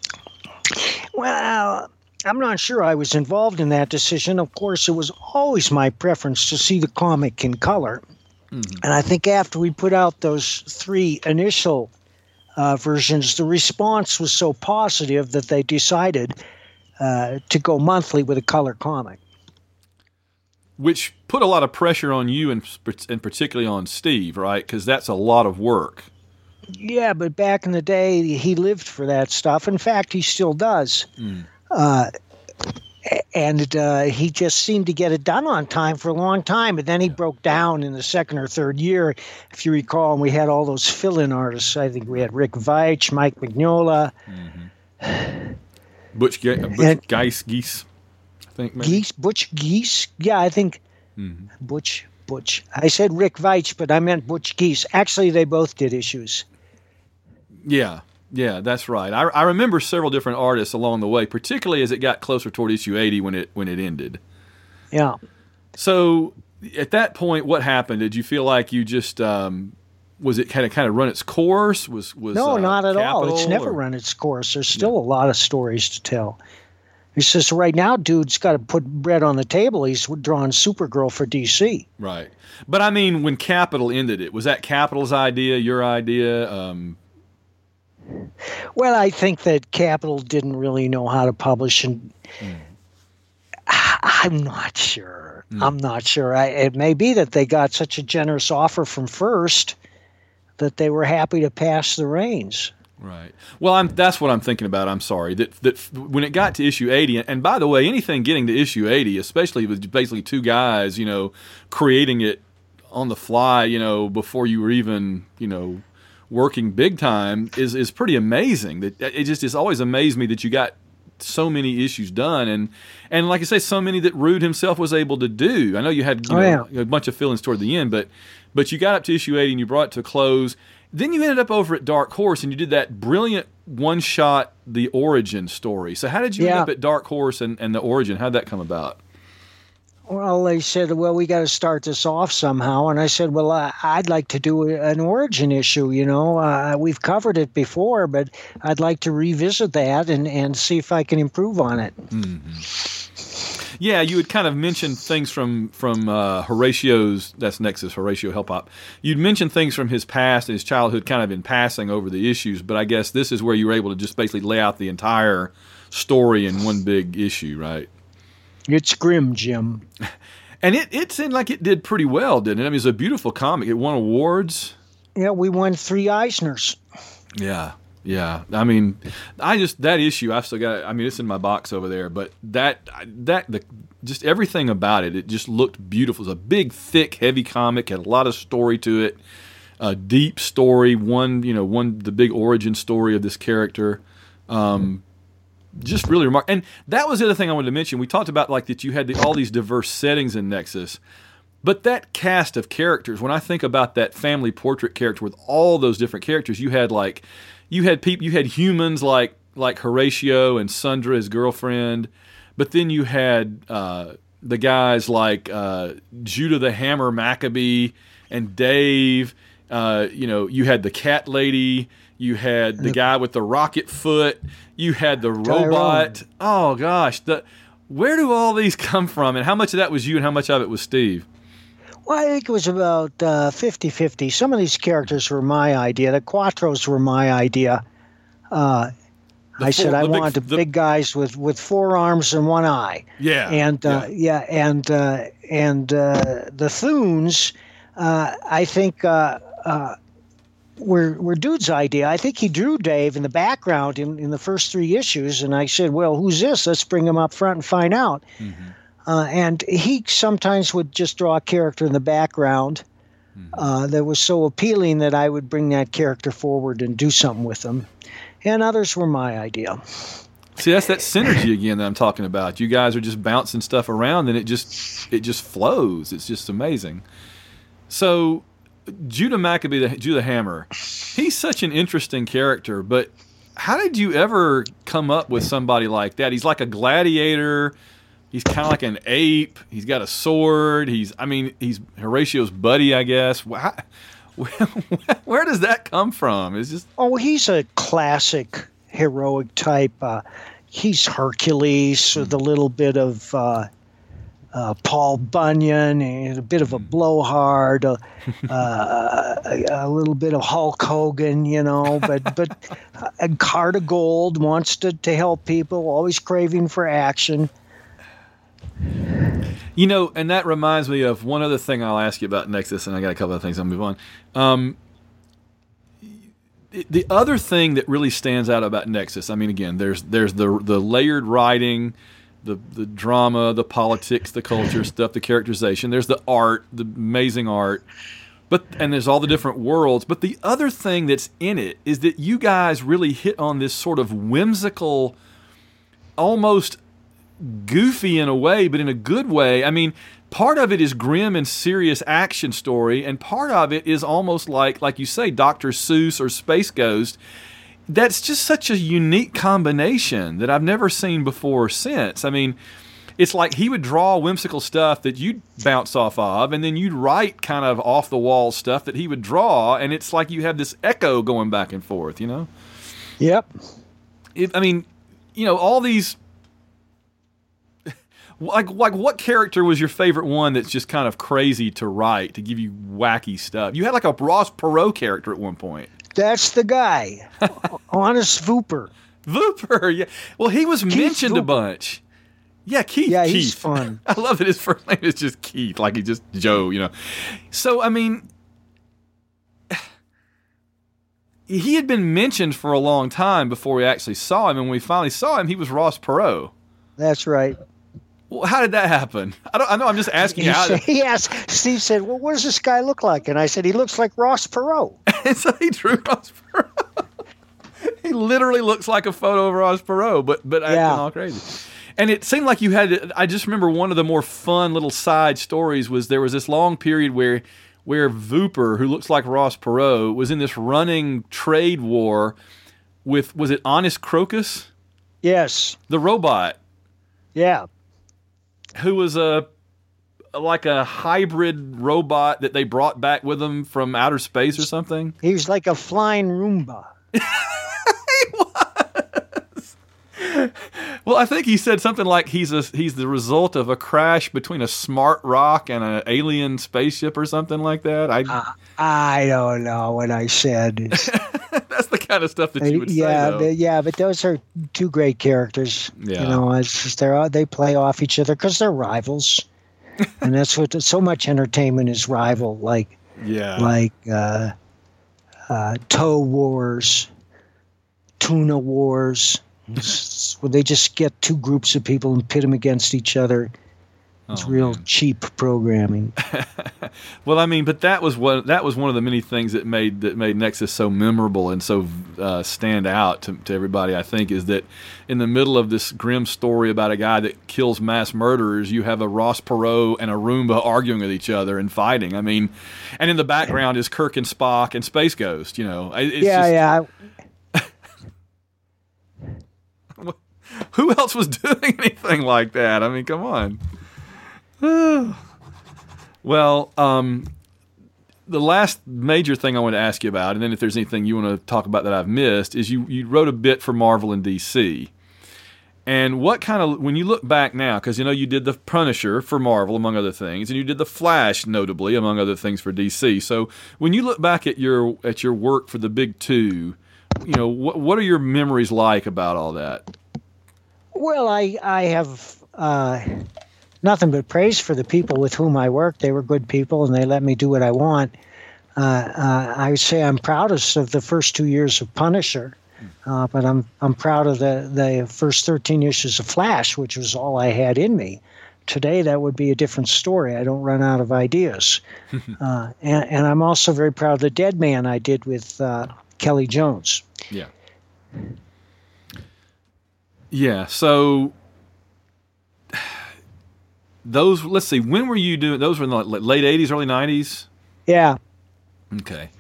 Well, I'm not sure I was involved in that decision. Of course, it was always my preference to see the comic in color. Mm-hmm. And I think after we put out those 3 initial versions, the response was so positive that they decided to go monthly with a color comic. Which put a lot of pressure on you and particularly on Steve, right? Because that's a lot of work. Yeah, but back in the day, he lived for that stuff. In fact, he still does. And he just seemed to get it done on time for a long time. But then he broke down in the second or third year, if you recall, and we had all those fill-in artists. I think we had Rick Veitch, Mike Mignola. Mm-hmm. Butch Geese, I think. Maybe. Butch Geese? Yeah, I think Butch. I said Rick Veitch, but I meant Butch Geese. Actually, they both did issues. Yeah, that's right. I remember several different artists along the way, particularly as it got closer toward issue 80 when it ended. Yeah. So at that point, what happened? Did you feel like you just was it kind of run its course? Was no, not at Capital, all. It's never run its course. There's still a lot of stories to tell. He says right now, dude's got to put bread on the table. He's drawing Supergirl for DC. Right. But I mean, when Capital ended it, was that Capital's idea, your idea? Well, I think that Capital didn't really know how to publish, and I'm not sure. I'm not sure. It may be that they got such a generous offer from First that they were happy to pass the reins. Right. Well, that's what I'm thinking about. I'm sorry. That when it got to issue 80, and by the way, anything getting to issue 80, especially with basically 2 guys, creating it on the fly, before you were even, working big time, is pretty amazing. That it just always amazed me that you got so many issues done, and like I say, so many that Rude himself was able to do. I know you had a bunch of fill-ins toward the end, but you got up to issue 80 and you brought it to a close. Then you ended up over at Dark Horse and you did that brilliant one-shot, The Origin story. So how did you end up at Dark Horse and The Origin? How did that come about? Well, they said, well, we got to start this off somehow. And I said, well, I'd like to do an Origin issue, We've covered it before, but I'd like to revisit that and see if I can improve on it. Mm-hmm. Yeah, you had kind of mentioned things from Horatio's, that's Nexus, Horatio Hellpop. You'd mentioned things from his past and his childhood kind of in passing over the issues, but I guess this is where you were able to just basically lay out the entire story in one big issue, right? It's grim, Jim. And it seemed like it did pretty well, didn't it? I mean, it was a beautiful comic. It won awards. Yeah, we won 3 Eisners. Yeah. I mean, that issue, I've still got it. I mean, it's in my box over there, but just everything about it just looked beautiful. It was a big, thick, heavy comic, had a lot of story to it, a deep story, the big origin story of this character. Just really remarkable. And that was the other thing I wanted to mention. We talked about that you had all these diverse settings in Nexus. But that cast of characters, when I think about that family portrait character with all those different characters, you had humans like Horatio and Sundra, his girlfriend, but then you had the guys like Judah the Hammer Maccabee and Dave. You had the cat lady. You had the guy with the rocket foot. You had the robot. Tyrone. Oh gosh, where do all these come from, and how much of that was you, and how much of it was Steve? Well, I think it was about 50-50. Some of these characters were my idea. The Quattros were my idea. I said I want the big guys with 4 arms and 1 eye. Yeah. And the Thunes, I think were Dude's idea. I think he drew Dave in the background in the first 3 issues, and I said, well, who's this? Let's bring him up front and find out. Mm-hmm. And he sometimes would just draw a character in the background that was so appealing that I would bring that character forward and do something with them. And others were my idea. See, that's that synergy again that I'm talking about. You guys are just bouncing stuff around, and it just flows. It's just amazing. So, Judah Maccabee, Judah Hammer, he's such an interesting character. But how did you ever come up with somebody like that? He's like a gladiator. He's kind of like an ape. He's got a sword. He's Horatio's buddy, I guess. Where does that come from? It's just he's a classic heroic type. He's Hercules with a little bit of Paul Bunyan and a bit of a blowhard, a little bit of Hulk Hogan, but a heart of gold, wants to help people, always craving for action. And that reminds me of one other thing I'll ask you about Nexus, and I got a couple of things I'll move on. The other thing that really stands out about Nexus, I mean, again, there's the layered writing, the drama, the politics, the culture stuff, the characterization. There's the art, the amazing art, and there's all the different worlds. But the other thing that's in it is that you guys really hit on this sort of whimsical, almost goofy in a way, but in a good way. I mean, part of it is grim and serious action story, and part of it is almost like you say, Dr. Seuss or Space Ghost. That's just such a unique combination that I've never seen before or since. I mean, it's like he would draw whimsical stuff that you'd bounce off of, and then you'd write kind of off-the-wall stuff that he would draw, and it's like you have this echo going back and forth, Yep. All these... Like what character was your favorite one that's just kind of crazy to write, to give you wacky stuff? You had like a Ross Perot character at one point. That's the guy. Honest Vooper. Vooper, yeah. Well, he was Keith mentioned Vooper. a bunch. Yeah, Keith. Yeah, Keith. he's fun. I love that his first name is just Keith, like he's just Joe, So, I mean, he had been mentioned for a long time before we actually saw him, and when we finally saw him, he was Ross Perot. That's right. Well, how did that happen? I know. I'm just asking you. Steve said, well, what does this guy look like? And I said, he looks like Ross Perot. And so he drew Ross Perot. He literally looks like a photo of Ross Perot, but acting all crazy. And it seemed like you had. I just remember one of the more fun little side stories was there was this long period where Vooper, who looks like Ross Perot, was in this running trade war with, was it Honest Crocus? Yes. The robot. Yeah. Who was like a hybrid robot that they brought back with them from outer space or something? He was like a flying Roomba. He was. Well, I think he said something like he's the result of a crash between a smart rock and an alien spaceship or something like that. I don't know what I said. That's the kind of stuff that you would say, though. But those are 2 great characters. Yeah. It's just they play off each other because they're rivals, and that's what so much entertainment is rival. Toe Wars, Tuna Wars, where they just get 2 groups of people and pit them against each other. It's real cheap programming. Well, I mean, but that was one of the many things that made Nexus so memorable and so stand out to everybody. I think is that in the middle of this grim story about a guy that kills mass murderers, you have a Ross Perot and a Roomba arguing with each other and fighting. I mean, and in the background is Kirk and Spock and Space Ghost. You know, yeah. Who else was doing anything like that? I mean, come on. Well, the last major thing I want to ask you about, and then if there's anything you want to talk about that I've missed, is you wrote a bit for Marvel and DC. And what kind of, when you look back now, because you did the Punisher for Marvel, among other things, and you did the Flash, notably, among other things, for DC. So when you look back at your work for the big two, what are your memories like about all that? Well, I have nothing but praise for the people with whom I work. They were good people, and they let me do what I want. I would say I'm proudest of the first 2 years of Punisher, but I'm proud of the first 13 issues of Flash, which was all I had in me. Today, that would be a different story. I don't run out of ideas. And I'm also very proud of the Dead Man I did with Kelly Jones. Yeah. Yeah, so those, let's see, when were you doing, those were in the late 80s, early 90s? Yeah. Okay.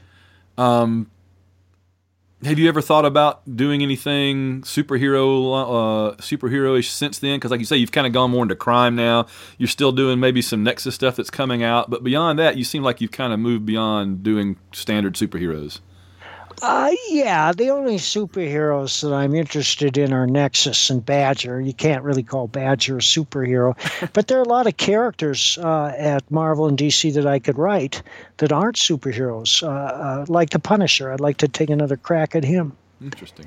Have you ever thought about doing anything superhero-ish since then? Because like you say, you've kind of gone more into crime now. You're still doing maybe some Nexus stuff that's coming out, but beyond that, you seem like you've kind of moved beyond doing standard superheroes. Yeah, the only superheroes that I'm interested in are Nexus and Badger. You can't really call Badger a superhero, but there are a lot of characters at Marvel and DC that I could write that aren't superheroes, like the Punisher. I'd like to take another crack at him. Interesting.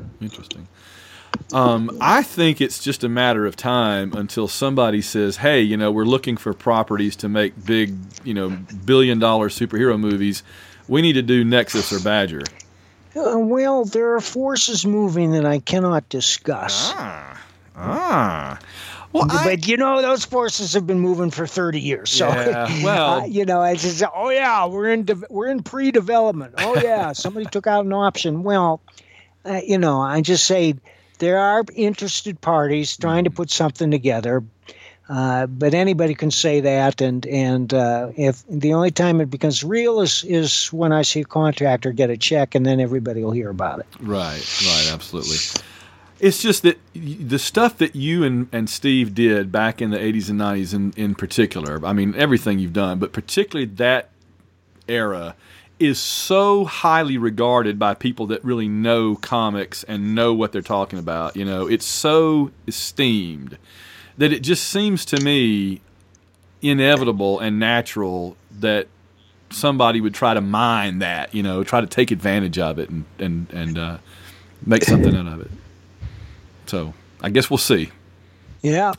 I think it's just a matter of time until somebody says, hey, we're looking for properties to make big, billion-dollar superhero movies. We need to do Nexus or Badger. Well, there are forces moving that I cannot discuss. Well, but those forces have been moving for 30 years. So, yeah, well, I just say, oh yeah, we're in pre-development. Oh yeah, somebody took out an option. Well, I just say there are interested parties trying to put something together. But anybody can say that, and if the only time it becomes real is when I see a contractor get a check, and then everybody will hear about it. Right, absolutely. It's just that the stuff that you and Steve did back in the 80s and 90s in particular, I mean, everything you've done, but particularly that era, is so highly regarded by people that really know comics and know what they're talking about. It's so esteemed that it just seems to me inevitable and natural that somebody would try to mine that, try to take advantage of it and make something out of it. So I guess we'll see. Yeah.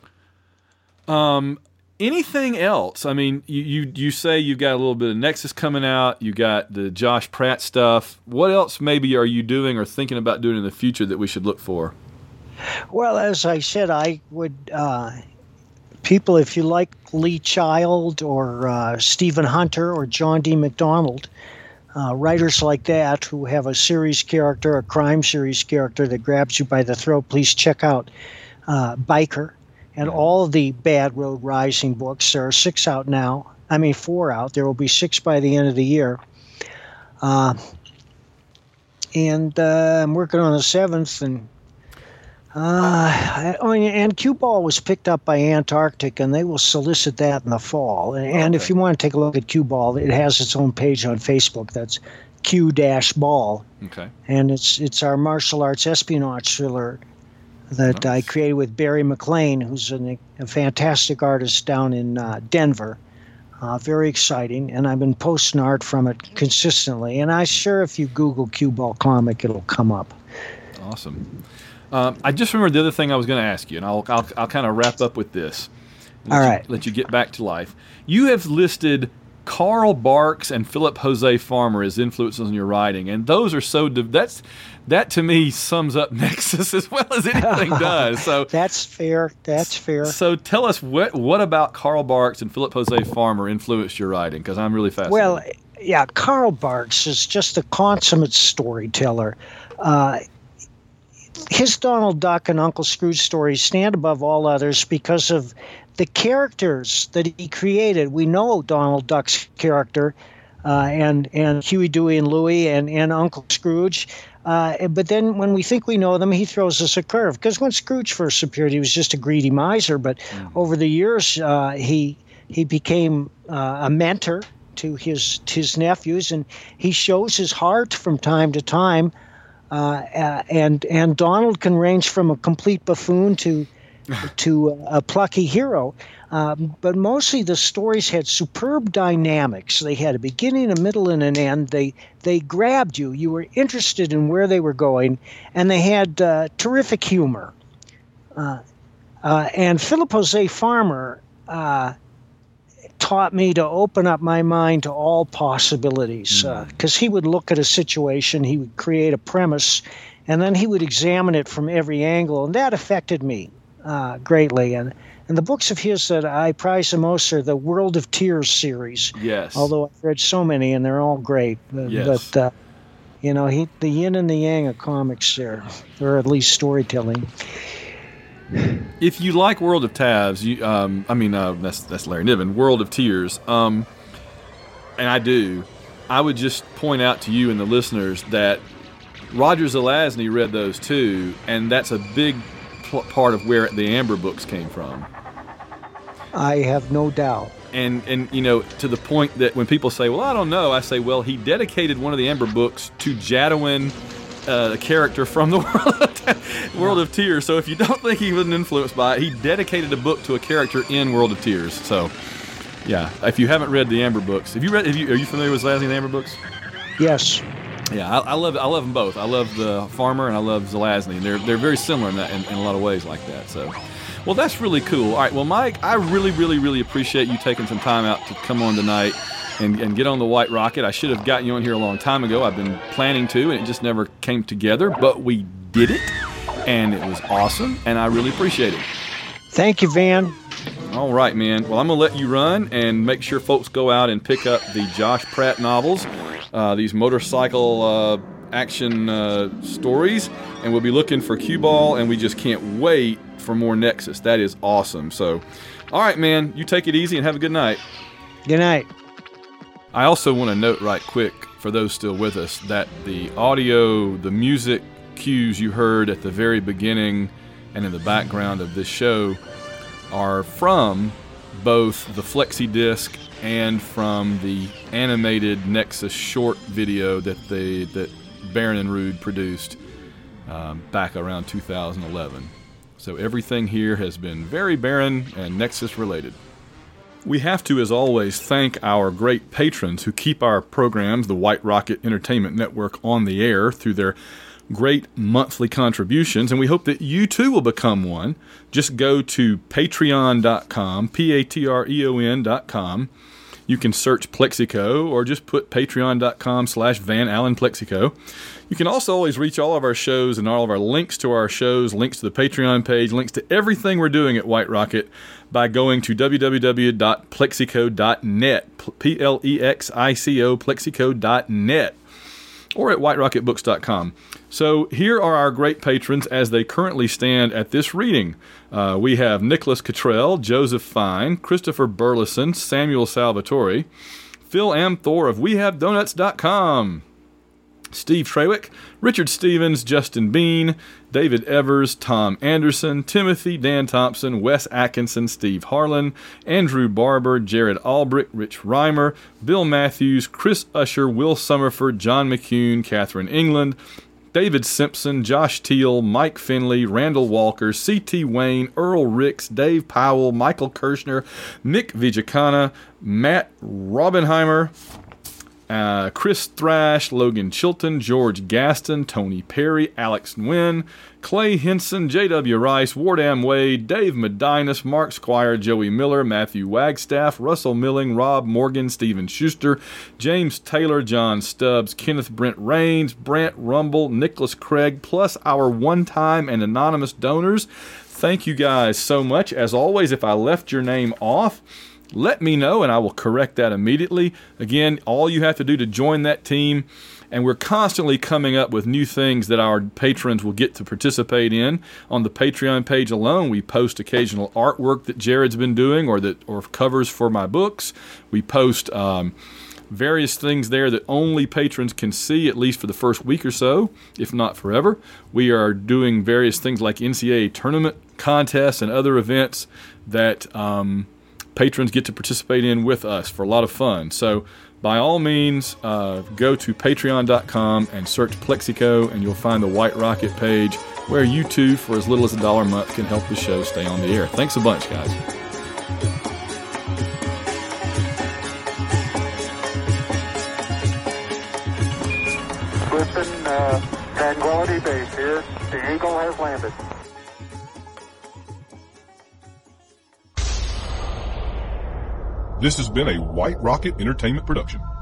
Anything else? I mean, you say you've got a little bit of Nexus coming out. You got the Josh Pratt stuff. What else maybe are you doing or thinking about doing in the future that we should look for? Well, as I said, I would people, if you like Lee Child or Stephen Hunter or John D. McDonald, writers like that who have a series character, a crime series character that grabs you by the throat, please check out Biker and all of the Bad Road Rising books. There are 4 out now. There will be 6 by the end of the year. And I'm working on the 7th, and Cue Ball was picked up by Antarctic, and they will solicit that in the fall. And if you want to take a look at Cue Ball, it has its own page on Facebook. That's Q-Ball. Okay. And it's our martial arts espionage thriller that I created with Barry McLean, who's a fantastic artist down in Denver. Very exciting, and I've been posting art from it consistently. And I'm sure if you Google Cue Ball comic, it'll come up. Awesome. I just remembered the other thing I was going to ask you, and I'll kind of wrap up with this. All right. Let you get back to life. You have listed Karl Barks and Philip Jose Farmer as influences on your writing, and those are so. That to me sums up Nexus as well as anything does. So that's fair. That's fair. So tell us what about Karl Barks and Philip Jose Farmer influenced your writing? Because I'm really fascinated. Well, yeah, Karl Barks is just a consummate storyteller. His Donald Duck and Uncle Scrooge stories stand above all others because of the characters that he created. We know Donald Duck's character and Huey, Dewey, and Louie and Uncle Scrooge. But then when we think we know them, he throws us a curve. Because when Scrooge first appeared, he was just a greedy miser. But over the years, he became a mentor to his nephews, and he shows his heart from time to time. And Donald can range from a complete buffoon to a plucky hero. But mostly the stories had superb dynamics. They had a beginning, a middle, and an end. They grabbed you. You were interested in where they were going, and they had terrific humor. And Philip Jose Farmer taught me to open up my mind to all possibilities, because he would look at a situation, he would create a premise, and then he would examine it from every angle, and that affected me greatly. And the books of his that I prize the most are the World of Tears series. Yes. Although I've read so many, and they're all great. Yes. But the yin and the yang of comics there, or at least storytelling. If you like World of Tabs, that's Larry Niven, World of Tears, and I do, I would just point out to you and the listeners that Roger Zelazny read those too, and that's a big part of where the Amber books came from. I have no doubt. And to the point that when people say, well, I don't know, I say, well, he dedicated one of the Amber books to Jadwin, a character from the World of Tears. So if you don't think he was influenced by it, he dedicated a book to a character in World of Tears. So, yeah, if you haven't read the Amber books, are you familiar with Zelazny and the Amber books? Yes. Yeah, I love them both. I love the Farmer and I love Zelazny. They're very similar in a lot of ways like that. So, well, that's really cool. All right, well, Mike, I really, really, really appreciate you taking some time out to come on tonight and get on the White Rocket. I should have gotten you on here a long time ago. I've been planning to, and it just never came together. But we did it, and it was awesome, and I really appreciate it. Thank you, Van. All right, man. Well, I'm going to let you run and make sure folks go out and pick up the Josh Pratt novels, these motorcycle action stories, and we'll be looking for Cue Ball, and we just can't wait for more Nexus. That is awesome. So, all right, man, you take it easy and have a good night. Good night. I also want to note right quick, for those still with us, that the audio, the music cues you heard at the very beginning and in the background of this show are from both the Flexi Disc and from the animated Nexus short video that Baron and Rude produced back around 2011. So everything here has been very Baron and Nexus related. We have to, as always, thank our great patrons who keep our programs, the White Rocket Entertainment Network, on the air through their great monthly contributions, and we hope that you too will become one. Just go to patreon.com, patreon.com. You can search Plexico or just put patreon.com/Van Allen Plexico. You can also always reach all of our shows and all of our links to our shows, links to the Patreon page, links to everything we're doing at White Rocket by going to www.plexico.net, Plexico, plexico.net, or at whiterocketbooks.com. So here are our great patrons as they currently stand at this reading. We have Nicholas Cottrell, Joseph Fine, Christopher Burleson, Samuel Salvatore, Phil Amthor of WeHaveDonuts.com, Steve Trawick, Richard Stevens, Justin Bean, David Evers, Tom Anderson, Timothy, Dan Thompson, Wes Atkinson, Steve Harlan, Andrew Barber, Jared Albrick, Rich Reimer, Bill Matthews, Chris Usher, Will Summerford, John McCune, Catherine England, David Simpson, Josh Teal, Mike Finley, Randall Walker, C.T. Wayne, Earl Ricks, Dave Powell, Michael Kirshner, Nick Vijakana, Matt Robbenheimer, Chris Thrash, Logan Chilton, George Gaston, Tony Perry, Alex Nguyen, Clay Henson, J.W. Rice, Wardam Wade, Dave Medinus, Mark Squire, Joey Miller, Matthew Wagstaff, Russell Milling, Rob Morgan, Stephen Schuster, James Taylor, John Stubbs, Kenneth Brent Rains, Brant Rumble, Nicholas Craig, plus our one-time and anonymous donors. Thank you guys so much. As always, if I left your name off, let me know and I will correct that immediately. Again, all you have to do to join that team, and we're constantly coming up with new things that our patrons will get to participate in. On the Patreon page alone, we post occasional artwork that Jared's been doing or covers for my books. We post various things there that only patrons can see, at least for the first week or so, if not forever. We are doing various things like NCAA tournament contests and other events that patrons get to participate in with us for a lot of fun. So by all means, go to patreon.com and search Plexico, and you'll find the White Rocket page where you too, for as little as $1 a month, can help the show stay on the air. Thanks a bunch, guys. Griffin, Tranquility Base here. The Eagle has landed. This has been a White Rocket Entertainment production.